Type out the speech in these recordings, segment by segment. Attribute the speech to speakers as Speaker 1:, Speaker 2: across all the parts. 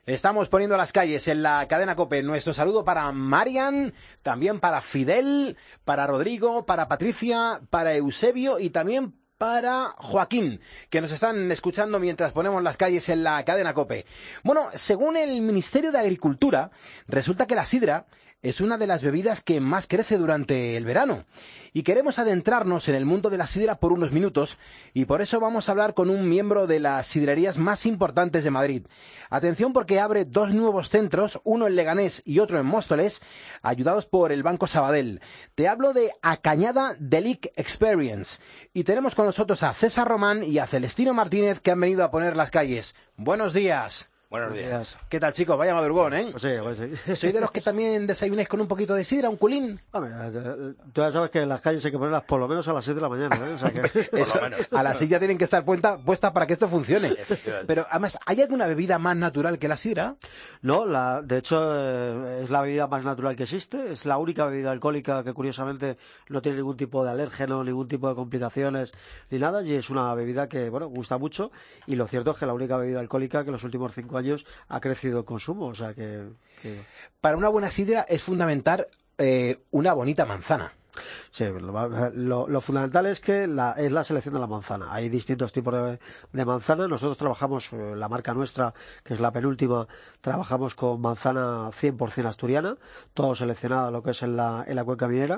Speaker 1: Estamos poniendo las calles en la cadena COPE. Nuestro saludo para Marian, también para Fidel, para Rodrigo, para Patricia, para Eusebio y también para Joaquín, que nos están escuchando mientras ponemos las calles en la cadena COPE. Bueno, según el Ministerio de Agricultura, resulta que la sidra es una de las bebidas que más crece durante el verano. Y queremos adentrarnos en el mundo de la sidra por unos minutos, y por eso vamos a hablar con un miembro de las sidrerías más importantes de Madrid. Atención, porque abre 2 nuevos centros, uno en Leganés y otro en Móstoles, ayudados por el Banco Sabadell. Te hablo de Acañada Delic Experience. Y tenemos con nosotros a César Román y a Celestino Martínez, que han venido a poner las calles. Buenos días.
Speaker 2: Buenos días.
Speaker 1: ¿Qué tal, chicos? Vaya madrugón, ¿eh?
Speaker 3: Pues sí.
Speaker 1: ¿Soy de los que también desayunáis con un poquito de sidra, un culín?
Speaker 3: Hombre, tú ya sabes que en las calles hay que ponerlas por lo menos a las 6 de la mañana, ¿eh? O sea que...
Speaker 1: Eso, a las 6 ya tienen que estar puestas para que esto funcione. Pero además, ¿hay alguna bebida más natural que la sidra?
Speaker 3: No, de hecho es la bebida más natural que existe. Es la única bebida alcohólica que curiosamente no tiene ningún tipo de alérgeno, ningún tipo de complicaciones ni nada. Y es una bebida que, bueno, gusta mucho. Y lo cierto es que la única bebida alcohólica que en los últimos 5 años ha crecido el consumo. O sea que...
Speaker 1: Para una buena sidra es fundamental una bonita manzana.
Speaker 3: Sí, lo fundamental es que es la selección de la manzana. Hay distintos tipos de manzana. Nosotros trabajamos, la marca nuestra, que es la penúltima, trabajamos con manzana 100% asturiana, todo seleccionado lo que es en la cuenca minera.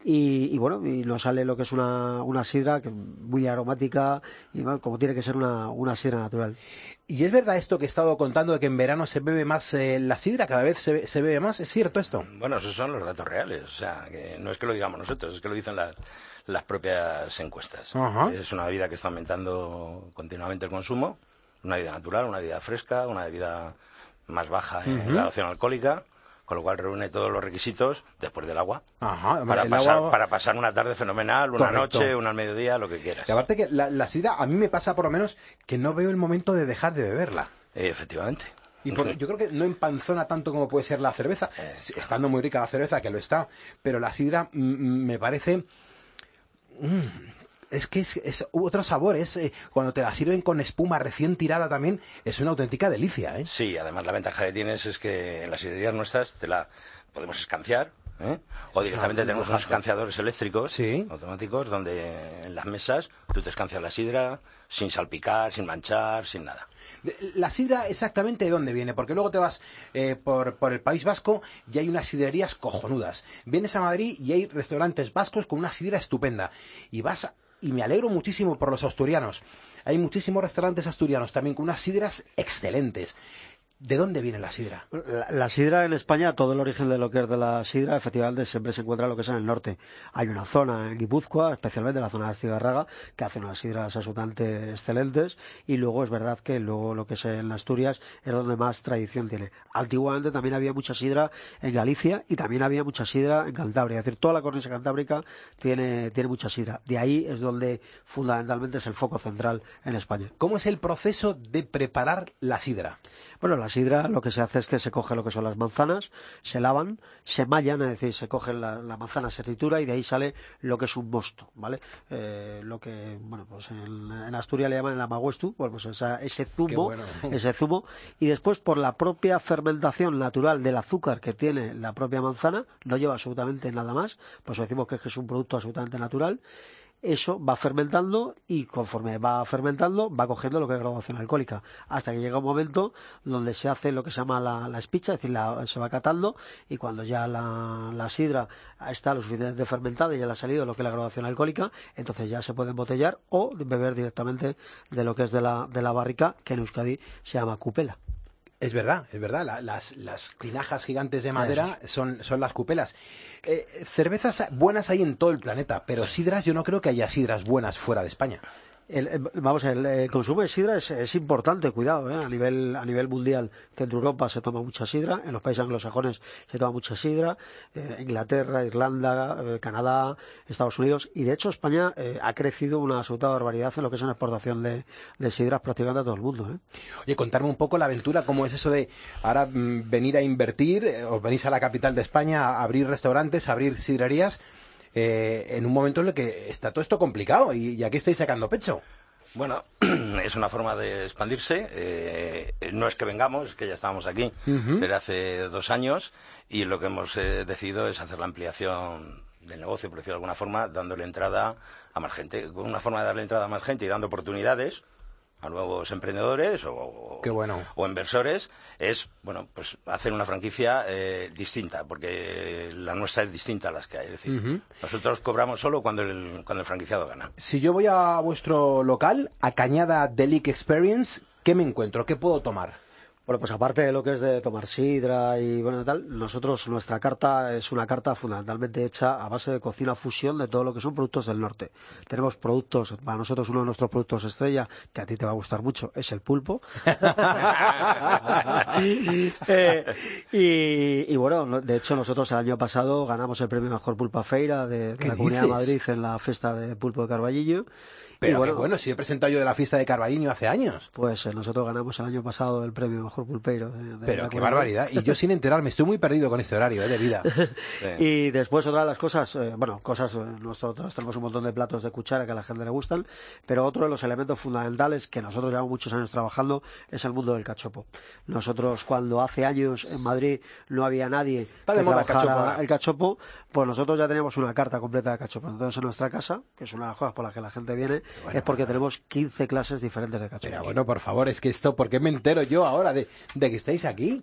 Speaker 3: Y bueno, y nos sale lo que es una sidra muy aromática y bueno, como tiene que ser una sidra natural.
Speaker 1: ¿Y es verdad esto que he estado contando de que en verano se bebe más la sidra? ¿Cada vez se bebe más? ¿Es cierto esto?
Speaker 2: Bueno, esos son los datos reales. O sea, que no es que lo digamos nosotros, es que lo dicen las propias encuestas.
Speaker 1: Ajá.
Speaker 2: Es una bebida que está aumentando continuamente el consumo, una bebida natural, una bebida fresca, una bebida más baja en graduación alcohólica, con lo cual reúne todos los requisitos después del agua.
Speaker 1: Ajá,
Speaker 2: para pasar una tarde fenomenal, una
Speaker 1: Correcto.
Speaker 2: noche, una al mediodía, lo que quieras.
Speaker 1: Y aparte que la sidra, a mí me pasa por lo menos que no veo el momento de dejar de beberla.
Speaker 2: Efectivamente.
Speaker 1: Y yo creo que no empanzona tanto como puede ser la cerveza, estando muy rica la cerveza, que lo está, pero la sidra me parece... es que es otro sabor, cuando te la sirven con espuma recién tirada también, es una auténtica delicia, ¿eh?
Speaker 2: Sí, además la ventaja que tienes es que en las sidrerías nuestras te la podemos escanciar, ¿eh? O directamente tenemos unos escanciadores eléctricos,
Speaker 1: sí,
Speaker 2: automáticos, donde en las mesas tú te escancias la sidra sin salpicar, sin manchar, sin nada.
Speaker 1: ¿La sidra exactamente de dónde viene? Porque luego te vas por el País Vasco y hay unas sidrerías cojonudas. Vienes a Madrid y hay restaurantes vascos con una sidra estupenda. Y me alegro muchísimo por los asturianos. Hay muchísimos restaurantes asturianos también con unas sidras excelentes. ¿De dónde viene la sidra?
Speaker 3: La sidra en España, todo el origen de lo que es de la sidra, efectivamente siempre se encuentra en lo que es en el norte. Hay una zona en Guipúzcoa, especialmente la zona de Astigarraga, que hace unas sidras absolutamente excelentes, y luego es verdad que luego lo que es en Asturias es donde más tradición tiene. Antiguamente también había mucha sidra en Galicia y también había mucha sidra en Cantabria, es decir, toda la cornisa cantábrica tiene mucha sidra. De ahí es donde fundamentalmente es el foco central en España.
Speaker 1: ¿Cómo es el proceso de preparar la sidra?
Speaker 3: Bueno, la sidra lo que se hace es que se coge lo que son las manzanas, se lavan, se mallan, es decir, se coge la manzana, se tritura y de ahí sale lo que es un mosto, ¿vale? Lo que, bueno, pues en Asturias le llaman el amaguestu, bueno, pues ese zumo,
Speaker 1: bueno.
Speaker 3: ese zumo, y después por la propia fermentación natural del azúcar que tiene la propia manzana, no lleva absolutamente nada más, pues decimos que es un producto absolutamente natural. Eso va fermentando y conforme va fermentando va cogiendo lo que es graduación alcohólica hasta que llega un momento donde se hace lo que se llama la espicha, es decir, se va catando y cuando ya la sidra está lo suficientemente fermentada y ya le ha salido lo que es la graduación alcohólica, entonces ya se puede embotellar o beber directamente de lo que es de la barrica, que en Euskadi se llama cupela.
Speaker 1: Es verdad. Las tinajas gigantes de madera son las cupelas. Cervezas buenas hay en todo el planeta, pero sidras, yo no creo que haya sidras buenas fuera de España.
Speaker 3: El consumo de sidra es importante, cuidado, a nivel mundial. Centro Europa se toma mucha sidra, en los países anglosajones se toma mucha sidra, Inglaterra, Irlanda, Canadá, Estados Unidos, y de hecho España ha crecido una absoluta barbaridad en lo que es la exportación de sidras prácticamente a todo el mundo, ¿eh?
Speaker 1: Oye, contarme un poco la aventura, cómo es eso de ahora venir a invertir, os venís a la capital de España a abrir restaurantes, a abrir sidrerías. En un momento en el que está todo esto complicado y aquí estáis sacando pecho.
Speaker 2: Bueno, es una forma de expandirse. No es que vengamos, es que ya estábamos aquí desde hace 2 años y lo que hemos decidido es hacer la ampliación del negocio, por decirlo de alguna forma, dándole entrada a más gente. Una forma de darle entrada a más gente y dando oportunidades a nuevos emprendedores
Speaker 1: Qué bueno.
Speaker 2: o inversores es, bueno, pues hacer una franquicia distinta, porque la nuestra es distinta a las que hay. Es decir, nosotros cobramos solo cuando el franquiciado gana.
Speaker 1: Si yo voy a vuestro local, a Cañada Delic Experience, ¿qué me encuentro? ¿Qué puedo tomar?
Speaker 3: Bueno, pues aparte de lo que es de tomar sidra y bueno tal, nuestra carta es una carta fundamentalmente hecha a base de cocina fusión de todo lo que son productos del norte. Tenemos productos, para nosotros uno de nuestros productos estrella, que a ti te va a gustar mucho, es el pulpo. Y bueno, de hecho nosotros el año pasado ganamos el premio Mejor Pulpa Feira de la Comunidad de Madrid en la fiesta de pulpo de Carballillo.
Speaker 1: Pero bueno, si he presentado yo de la fiesta de Carballiño hace años.
Speaker 3: Pues nosotros ganamos el año pasado el premio Mejor Pulpeiro.
Speaker 1: Pero qué barbaridad. Y yo sin enterarme, estoy muy perdido con este horario de vida.
Speaker 3: Sí. Y después otra de las cosas, nosotros tenemos un montón de platos de cuchara que a la gente le gustan, pero otro de los elementos fundamentales que nosotros llevamos muchos años trabajando es el mundo del cachopo. Nosotros cuando hace años en Madrid no había nadie que trabajara el cachopo, pues nosotros ya teníamos una carta completa de cachopo. Entonces en nuestra casa, que es una de las cosas por las que la gente viene, es porque tenemos 15 clases diferentes de cachopo.
Speaker 1: Pero bueno, por favor, es que esto, ¿por qué me entero yo ahora de que estáis aquí?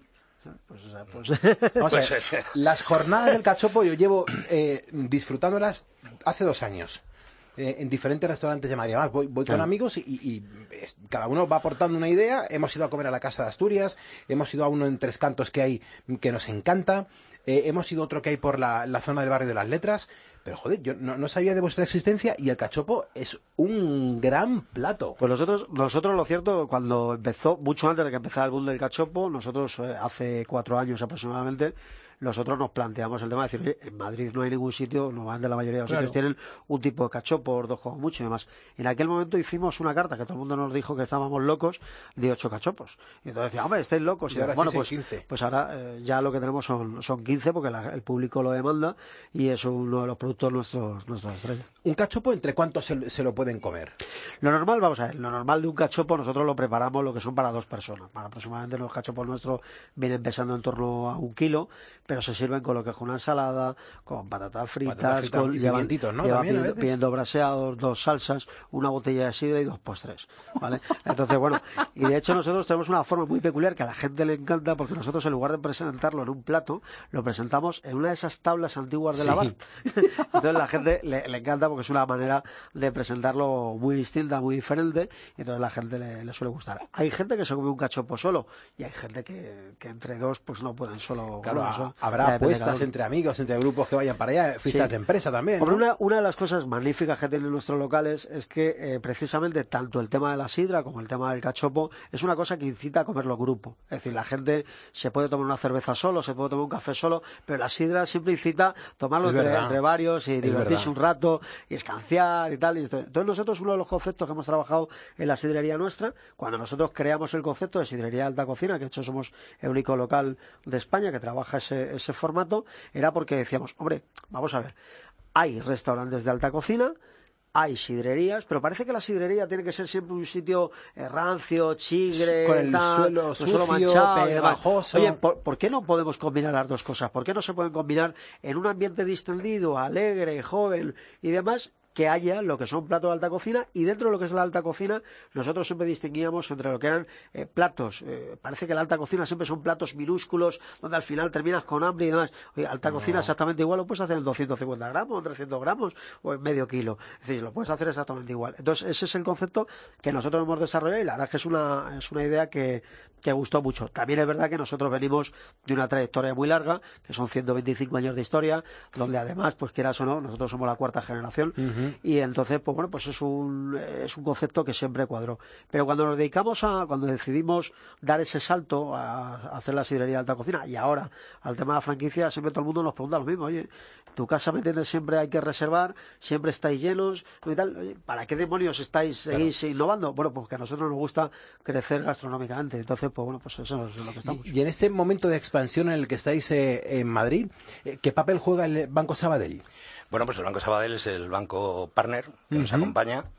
Speaker 1: Vamos a ver, las jornadas del cachopo yo llevo disfrutándolas hace 2 años. En diferentes restaurantes de Madrid. Además, voy con amigos y cada uno va aportando una idea. Hemos ido a comer a la Casa de Asturias, hemos ido a uno en Tres Cantos que hay que nos encanta, hemos ido a otro que hay por la zona del Barrio de las Letras. Pero joder, yo no sabía de vuestra existencia y el cachopo es un gran plato.
Speaker 3: Pues nosotros lo cierto, cuando empezó, mucho antes de que empezara el boom del cachopo, nosotros hace 4 años aproximadamente, nosotros nos planteamos el tema de decir, oye, en Madrid no hay ningún sitio, normalmente la mayoría de los sitios tienen un tipo de cachopo, dos como mucho y demás. En aquel momento hicimos una carta que todo el mundo nos dijo que estábamos locos de 8 cachopos. Y entonces decíamos, hombre, estáis locos.
Speaker 1: Y ahora
Speaker 3: bueno,
Speaker 1: pues 15.
Speaker 3: Pues ahora ya lo que tenemos son 15 porque el público lo demanda y es uno de los productos nuestros estrella.
Speaker 1: ¿Un cachopo entre cuántos se lo pueden comer?
Speaker 3: Lo normal, vamos a ver, lo normal de un cachopo nosotros lo preparamos lo que son para 2 personas. Aproximadamente los cachopos nuestros vienen pesando en torno a 1 kilo, pero se sirven con lo que es una ensalada, con patatas fritas, con
Speaker 1: llevan
Speaker 3: pidiendo braseados, 2 salsas, una botella de sidra y 2 postres, ¿vale? Entonces, bueno, y de hecho nosotros tenemos una forma muy peculiar que a la gente le encanta porque nosotros en lugar de presentarlo en un plato, lo presentamos en una de esas tablas antiguas de lavar. Entonces la gente le encanta porque es una manera de presentarlo muy distinta, muy diferente, y entonces la gente le suele gustar. Hay gente que se come un cachopo solo y hay gente que entre dos pues no pueden solo.
Speaker 1: Claro, habrá apuestas entre amigos, entre grupos que vayan para allá, fiestas de empresa también, ¿no?
Speaker 3: Hombre, una de las cosas magníficas que tienen nuestros locales es que precisamente tanto el tema de la sidra como el tema del cachopo es una cosa que incita a comerlo en grupo. Es decir, la gente se puede tomar una cerveza solo, se puede tomar un café solo, pero la sidra siempre incita a tomarlo entre varios y divertirse un rato y escanciar y tal. Entonces nosotros uno de los conceptos que hemos trabajado en la sidrería nuestra, cuando nosotros creamos el concepto de sidrería de alta cocina, que de hecho somos el único local de España que trabaja ese formato, era porque decíamos, hombre, vamos a ver, hay restaurantes de alta cocina, hay sidrerías, pero parece que la sidrería tiene que ser siempre un sitio rancio, chigre,
Speaker 1: con el suelo sucio,
Speaker 3: manchado,
Speaker 1: pegajoso.
Speaker 3: Oye, ¿por qué no podemos combinar las dos cosas? ¿Por qué no se pueden combinar en un ambiente distendido, alegre, joven y demás? Que haya lo que son platos de alta cocina, y dentro de lo que es la alta cocina nosotros siempre distinguíamos entre lo que eran platos, parece que la alta cocina siempre son platos minúsculos donde al final terminas con hambre y demás. Oye, alta cocina exactamente igual lo puedes hacer en 250 gramos, 300 gramos o en medio kilo, es decir, lo puedes hacer exactamente igual. Entonces ese es el concepto que nosotros hemos desarrollado y la verdad es que es una idea que gustó mucho. También es verdad que nosotros venimos de una trayectoria muy larga, que son 125 años de historia, donde además, pues quieras o no, nosotros somos la 4ª generación. Y entonces, pues bueno, pues es un concepto que siempre cuadró. Pero cuando decidimos dar ese salto a hacer la sidrería de alta cocina y ahora al tema de la franquicia, siempre todo el mundo nos pregunta lo mismo. Oye, tu casa, ¿me entiendes? Siempre hay que reservar, siempre estáis llenos y tal. Oye, ¿para qué demonios seguís innovando? Bueno, pues que a nosotros nos gusta crecer gastronómicamente. Entonces, pues bueno, pues eso es lo que estamos.
Speaker 1: Y en este momento de expansión en el que estáis en Madrid, ¿qué papel juega el Banco Sabadell?
Speaker 2: Bueno, pues el Banco Sabadell es el banco partner que nos acompaña.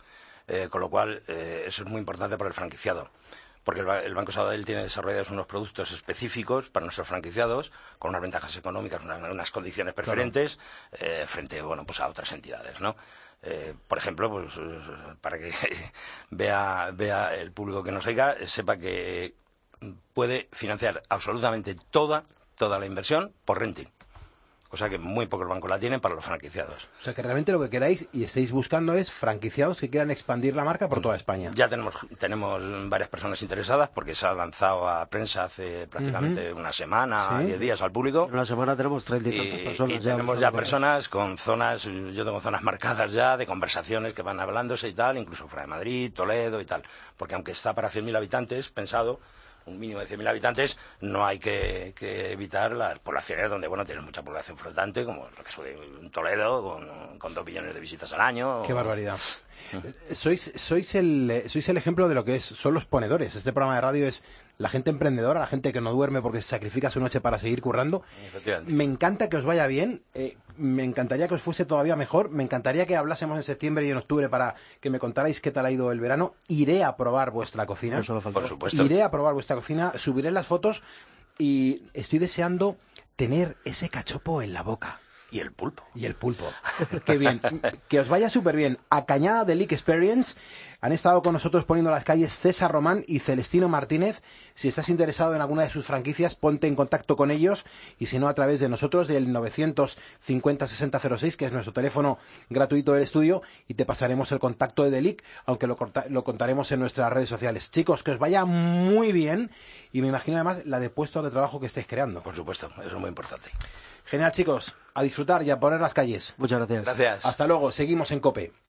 Speaker 2: con lo cual eso es muy importante para el franquiciado. Porque el Banco Sabadell tiene desarrollados unos productos específicos para nuestros franquiciados, con unas ventajas económicas, unas condiciones preferentes, frente, bueno, pues a otras entidades, ¿no? Por ejemplo, pues para que vea el público que nos oiga, sepa que puede financiar absolutamente toda la inversión por renting. Cosa que muy pocos bancos la tienen para los franquiciados.
Speaker 1: O sea, que realmente lo que queráis y estáis buscando es franquiciados que quieran expandir la marca por toda España.
Speaker 2: Ya tenemos varias personas interesadas porque se ha lanzado a prensa hace prácticamente una semana, 10 días al público.
Speaker 3: En una semana tenemos 30 y tantas personas.
Speaker 2: Y tenemos ya personas con zonas, yo tengo zonas marcadas ya de conversaciones que van hablándose y tal, incluso fuera de Madrid, Toledo y tal. Porque aunque está para 100.000 habitantes, pensado, un mínimo de 100.000 habitantes, no hay que evitar las poblaciones donde, bueno, tienes mucha población flotante, como lo que es un Toledo, con 2 millones de visitas al año.
Speaker 1: ¡Qué barbaridad! Sois el ejemplo de lo que son los ponedores. Este programa de radio es la gente emprendedora, la gente que no duerme porque se sacrifica su noche para seguir currando. Me encanta que os vaya bien, me encantaría que os fuese todavía mejor, me encantaría que hablásemos en septiembre y en octubre para que me contarais qué tal ha ido el verano. Iré a probar vuestra cocina.
Speaker 2: Por supuesto.
Speaker 1: Iré a probar vuestra cocina, subiré las fotos y estoy deseando tener ese cachopo en la boca.
Speaker 2: Y el pulpo.
Speaker 1: Qué bien. Que os vaya súper bien. A Cañada de Leak Experience han estado con nosotros poniendo las calles César Román y Celestino Martínez. Si estás interesado en alguna de sus franquicias, ponte en contacto con ellos. Y si no, a través de nosotros, del 950-6006, que es nuestro teléfono gratuito del estudio, y te pasaremos el contacto de Delic, aunque lo contaremos en nuestras redes sociales. Chicos, que os vaya muy bien. Y me imagino además la de puestos de trabajo que estáis creando.
Speaker 2: Por supuesto, eso es muy importante.
Speaker 1: Genial, chicos. A disfrutar y a poner las calles.
Speaker 3: Muchas gracias.
Speaker 2: Gracias.
Speaker 1: Hasta luego. Seguimos en COPE.